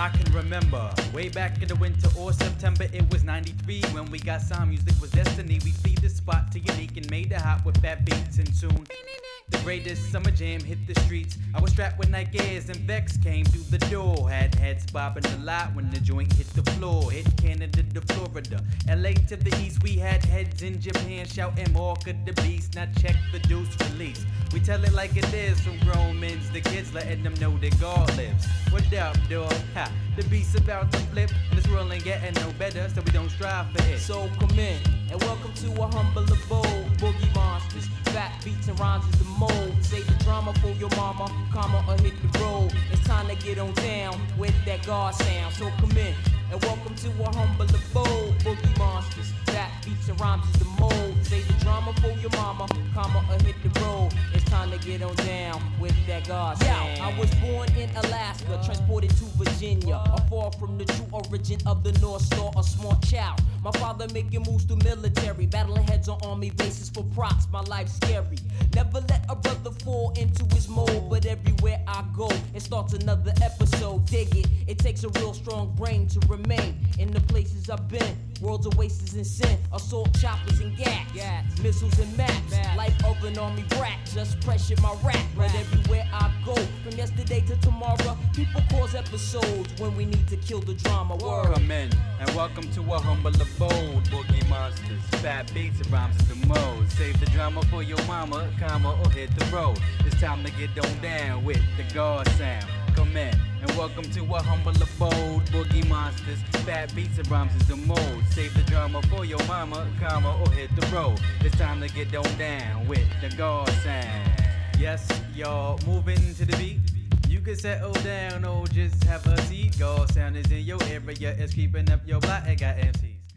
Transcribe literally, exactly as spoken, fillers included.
I can remember way back in the winter or September, it was ninety-three when we got sound music was destiny. We flee the spot to unique and made it hot with fat beats and tune. The greatest summer jam hit the streets. I was strapped with Nike Airs and Vex came through the door. Had heads bobbing a lot when the joint hit the floor. Hit Canada to Florida, L A to the east. We had heads in Japan shouting Mark of the Beast. Now check the deuce release. We tell it like it is, from grown men to kids, letting them know that God lives. What up, dog? Ha, the beast's about to flip, and this world ain't getting no better, so we don't strive for it. So come in, and welcome to a humble abode. Boogie monsters, fat beats and rhymes is the mold. Save the drama for your mama, comma or hit the road. It's time to get on down with that God sound. So come in, and welcome to a humble abode. Boogie monsters, fat beats and rhymes is the mold. Save the drama for your mama, comma or hit the road. It's time to get on down with that God sound. Yo, I was born in Alaska, transported to Virginia, afar from the true origin of the North Star, a smart child. My father making moves through military, battling heads on army bases for props. My life's scary. Never let a brother fall into his mold, but everywhere I go, it starts another episode. Dig it. It takes a real strong brain to remain in the places I've been. Worlds of wastes and sin, assault choppers and gas, yes. Missiles and maps, Maps. Life of an army brat, just pressure my rap. But everywhere I go, from yesterday to tomorrow, people cause episodes when we need to kill the drama. Word. Come in, and welcome to a humble abode. Boogie monsters, fat beats and rhymes is the mode. Save the drama for your mama, comma or hit the road. It's time to get on down with the God sound. Come in, and welcome to a humble abode. Boogie monsters, fat beats and rhymes is the mode. Save the drama for your mama, comma or hit the road. It's time to get on down with the God sound. Yes, y'all, moving to the beat. You can settle down or just have a seat. God sound is in your area, it's keeping up your block. It got M C.